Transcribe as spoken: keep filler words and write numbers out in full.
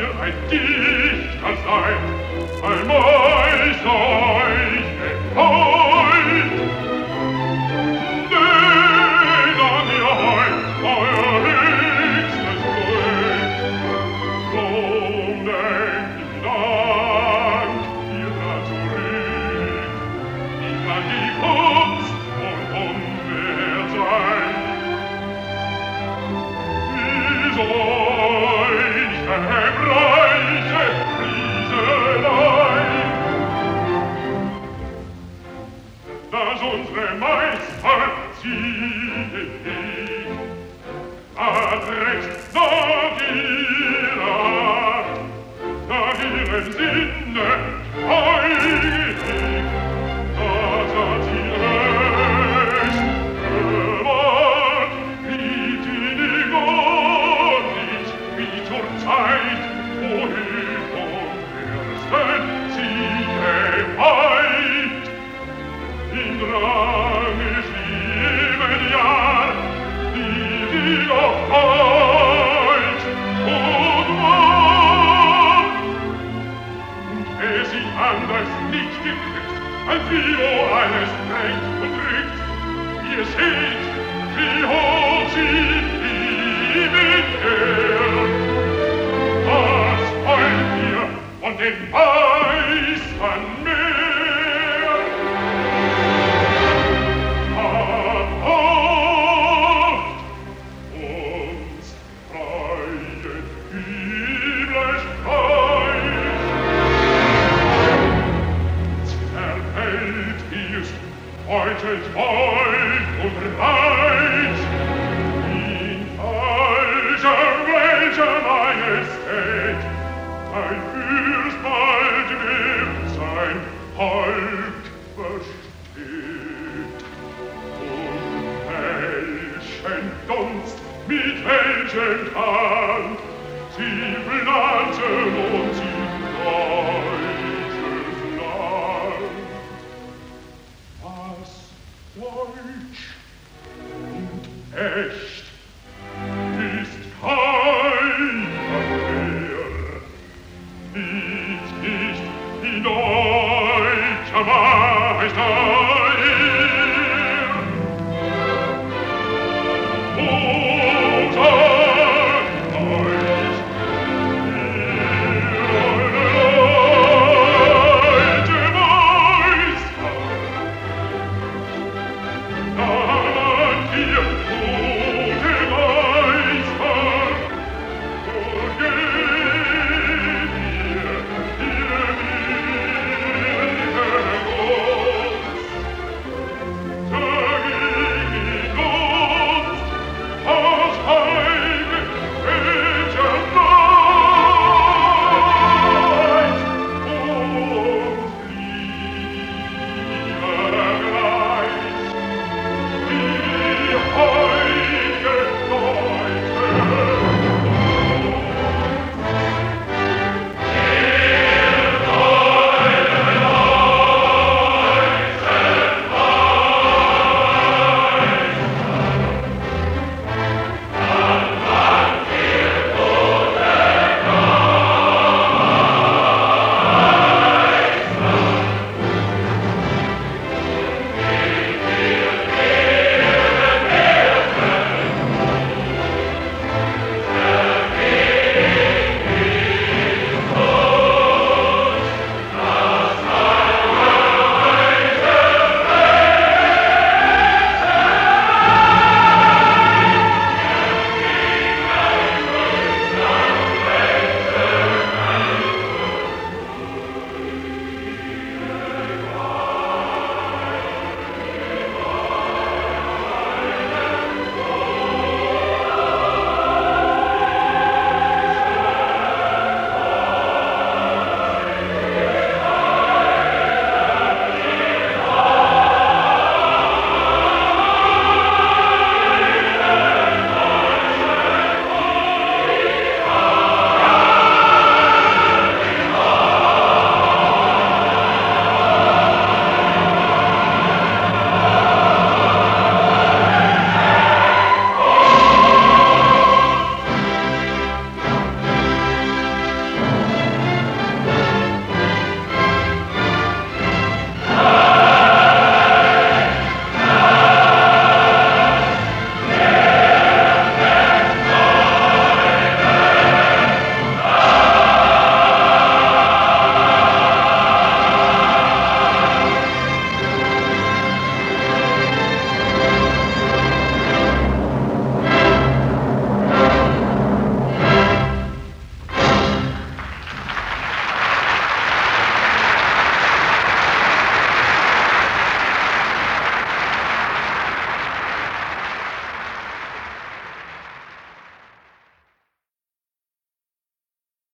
ihr ein Dichter seid, einmal solch erfreut. Denn an ihr heut euer höchstes Glück, drum denkt ich Dank ihr da zurück. Wie kann die Kunst und unwert sein? Wie solch verbreiche Rieselei, dass unsere Meister ziehen, hat recht nach ihrer Art, nach ihrem Sinne heilig, das hat sie recht bewahrt, wie die gar nicht, wie zur Zeit, wohin vom ersten sie geweiht. In ranges Leben-Jahr, die sie noch heut und war. Und wer sich anders nicht gekriegt, als wie wo alles drängt und drückt, ihr seht, wie hoch sie lieben ehrt. Was wollt ihr von den Meistern mehr? Beutelt Volk und Reich in falscher, welcher Majestät ein Fürst bald wird sein Haupt versteht. Und welchen Dunst, mit welchem Kant sie bleibt